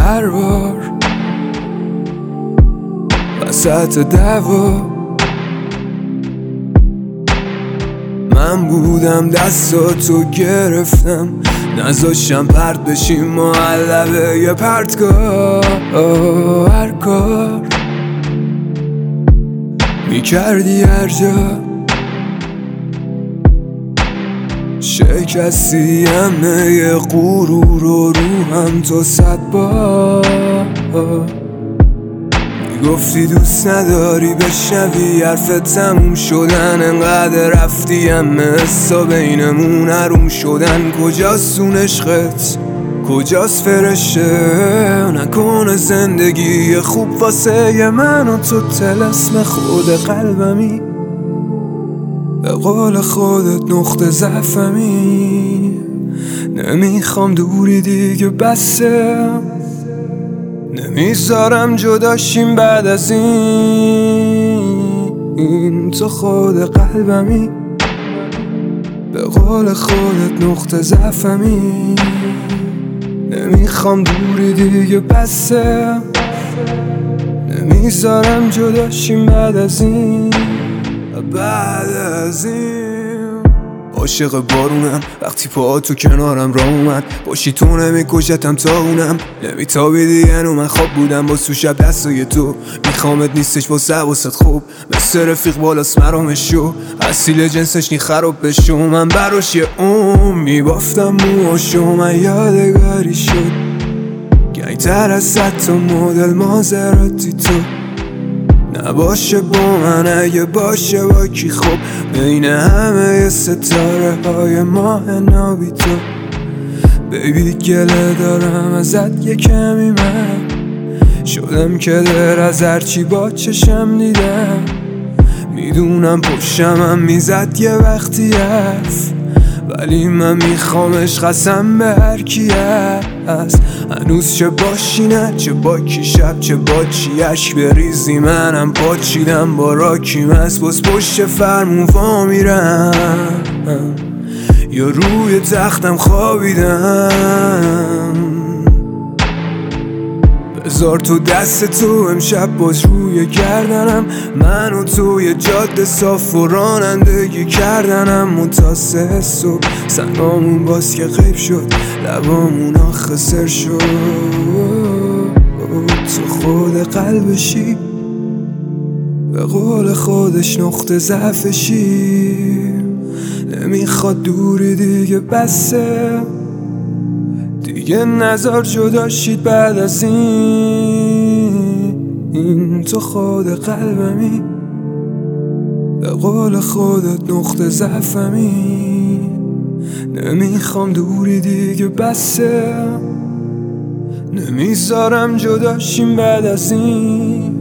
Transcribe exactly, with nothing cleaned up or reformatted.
هر بار وسط دعوا من بودم دستاتو گرفتم، نذاشتم پرت بشیم ما لبه یه پرتگاه. هر کار میکردی هر جا شکستی همه غرور و روحم تو صد بار. میگفتی دوست نداری بشنوی حرفت تموم شدن، انقدر رفتی همه حسا بینمون حروم شدن. کجاست اون عشقت؟ کجاست فرشه؟ نکنه زندگی خوب واسه من و تو طلسم خود قلبمی، به قول خودت نقطه ضعفمی. نمیخوام دوری دیگه بسه، نمیذارم جداشیم بعد از این. این تو خود قلبمی، به قول خودت نقطه ضعفمی. نمیخوام دوری دیگه بسه، نمیذارم جداشیم بعد از این. بعد از این عاشق بارونم وقتی پا تو کنارم را اومد، باشی تو نمیکشتم تا اونم نمیتابیدی. اینو من خواب بودم با سو شب دستای تو، میخوامت نیستش با سواست خوب مثل رفیق بالاست مرامشو، اصیل جنسش نی خراب بشو. من براش یه اون میبافتم موهاشو، من یادگاری شد گنگتر از صد تا مدل مازراتی. تو نباشه با من اگه باشه با کی؟ خب بین همه ستاره های ماه نابی تو بیبی گله دارم ازت یه کمی، من شدم که در از هرچی با چشم دیدم. میدونم پشتمم میزد یه وقتی حرف، ولی من میخوامش قسم به هر کی هست. هنوز چه باشی نه چه با کی شب چه با چی عشق بریزی، منم پاچیدم با راکیم هست باز پشت فرمون وا میرم یا روی تختم خوابیدم. بذار تو دست تو امشب باز روی گردنم، من و تو یه جاده صاف و رانندگی کردنم. متاسه صبح سنگامون باز که غیب شد، لبامون آخه سر شد. تو خود قلبشی، به قول خودش نقطه ضعفشی. نمیخواد دوری دیگه بسه، دیگه نظر جداشید بعد از این. این تو خود قلبمی، به قول خودت نقطه ضعفمی. نمیخوام دوری دیگه بسه، نمیذارم جداشیم بعد از این.